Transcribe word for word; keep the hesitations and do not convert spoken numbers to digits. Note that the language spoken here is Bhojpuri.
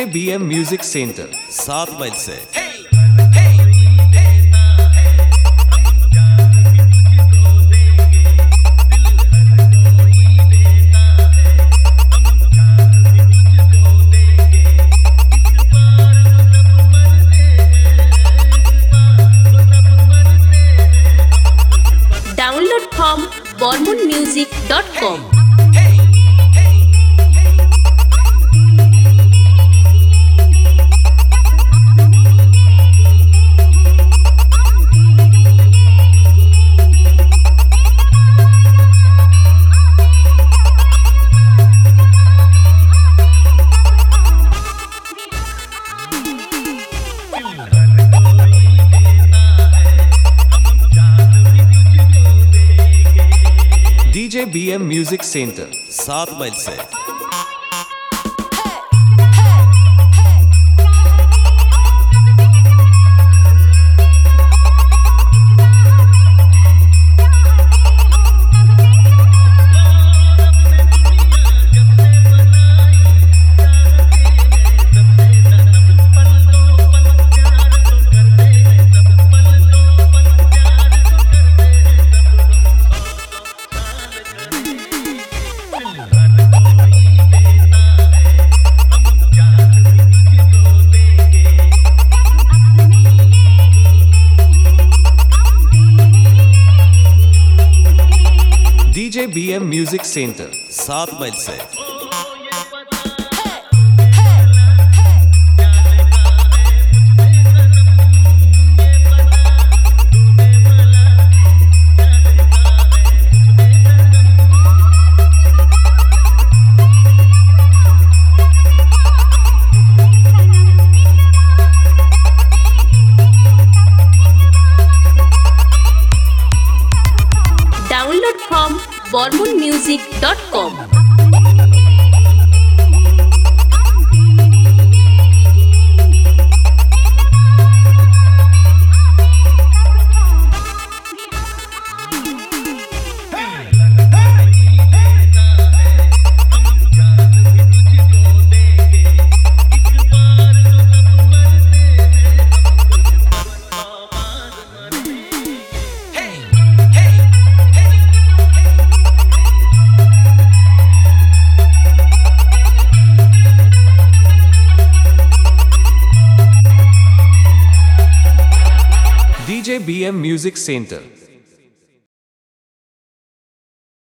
बी एम म्यूजिक सेंटर सात माइल से। Download from Barman music dot com. DJ B M music center सात माइल से। DJ B M music center सात माइल से। Download from Barman music dot com. DJ B M music centre